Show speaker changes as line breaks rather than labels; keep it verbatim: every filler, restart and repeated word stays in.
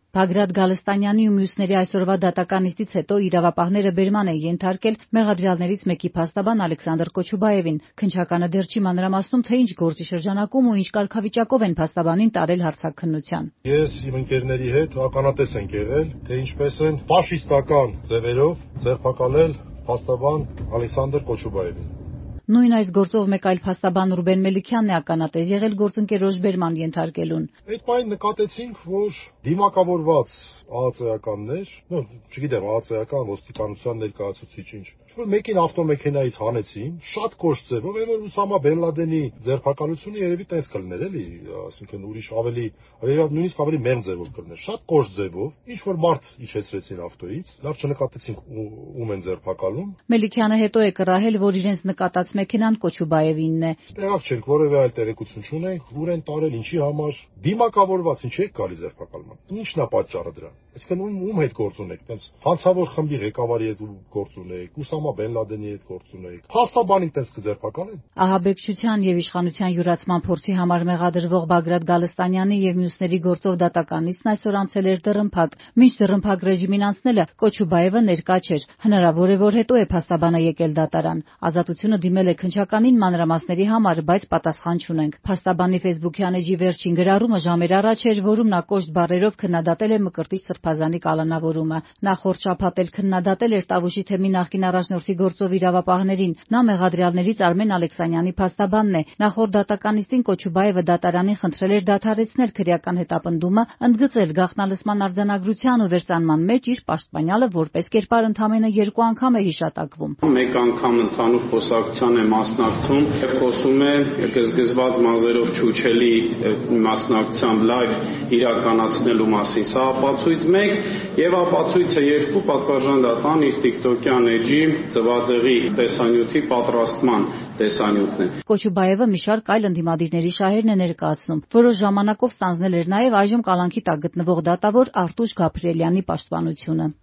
Բագրատ Գալստանյանի ու մյուսների այսօրվա դատական նիստից հետո իրավապահները բերման են ենթարկել մեղադրյալներից մեկի փաստաբան Ալեքսանդր Կոչուբաևին։ Քննչականը դեռ չի մանրամասնում, թե ինչ գործի շրջանակում ու ինչ կարգավիճակով են փաստաբանին տարել հարցաքննության։
Ես իմ ընկերների հետ ականատես ենք եղել, թե ինչպես են ֆաշիստական ձևերով ձերբակալել փաստաբան Ալեքսանդր Կոչուբաևին։
Նույն այս գործով մեկ այլ փաստաբան Ռուբեն Մելիքյանն է ականատես եղել գործընկերոջ բերման ենթարկելուն։
Այդ պայն նկատեցինք, որ դիմակավորված ԱԱԾ-ականներ, նո, չգիտեմ, ԱԱԾ-ական ոստիկանության ներկայացուցիչ ինչ, որ մեկին ավտոմեքենայից հանեցին, շատ կոշտ ձևով, այն որ Ուսամա Բեն Լադենի ձերբակալությունը երևի տես կլներ, էլի, այսինքն ուրիշ ավելի, նույնիսկ ավելի մեղմ ձևով կլներ, շատ կոշտ ձևով, ինչ որ մարդ իջեցրեցին ավտոյից, լավ չնկատեցինք ում են ձերբակալում։
Մելիքյանը հետո է կռահել, որ իրենց նկատած մեքենան Կոչուբաևինն է։
Տեղակ չենք, որևէ այլ տեղեկություն չունենք, ուր են տարել, ինչի համար, դիմակավորված ինչի եք գալի ձերբակալման։ Ինչն է պատճառը դրա։ Այսինքն ում ում հետ գործ ունեք, տենց հանցավոր խմբի ղեկավարի հետ գործ ունեք, Ուսամա Բեն Լադենի հետ գործ ունեք, փաստաբանին տենց կձերբակալեն։
Ահաբեկչության եւ իշխանության յուրացման փորձի համար մեղադրվող Բագրատ Գալստանյանի եւ մյուսների գործով դատական նիստն այսօր անցել էր դռնփակ։ Մինչ դռնփակ ռեժիմին անցնելը Կոչուբաևը ներկա չէր։ Հնարավոր է, որ հետո է փաստաբանը եկել դատարան։ Ազատությունը դիմել է քննչականին մանրամասների համար, բայց պատասխան չունենք։ Փաստաբանի ֆեյսբուքյան էջի վերջին գրառումը ժամեր առաջ էր, որում նա կոշտ բառերով քննադատել է Մկրտիչ սրբազանի կալանավորումը։ Նախորդ շաբաթ էլ քննադատել էր Տավուշի թեմի նախկին առաջնորդի գործով իրավապահներին։ Նա մեղադրյալներից Արմեն Ալեքսանյանի փաստաբանն է։ Նախորդ դատական նիստին Կոչուբաևը դատարանին խնդրել էր դադարեցնել քրեական հետապնդումը, ընդգծել գաղտնալսման արձանագրության ու վերծանման մեջ իր պաշտպանյալը որպես կերպար ընդամենը երկու անգամ է հիշատակվում։
Մեկ անգամ ընդհանուր խոսակցության է մասնակցում, խոսում է գզգզված մազերով չուչելի մասնակցությամբ լայվ իրականացնելու մասին։ Սա ապացույց մեկ եւ ապացույցը երկու պատվարժան դատան իր տիկտոկյան էջի ծվաձեղի տեսանյութի պատրաստման տեսանյութն է։
Կոչուբաևը մի շարք այլ ընդդիմադիրների շահերն է ներկայացնում։ Որոշ ժամանակով ստանձնել էր նաեւ այժմ կալանքի տակ գտնվող դատավոր Արտուշ Գաբրիելյանի պաշտպանությունը։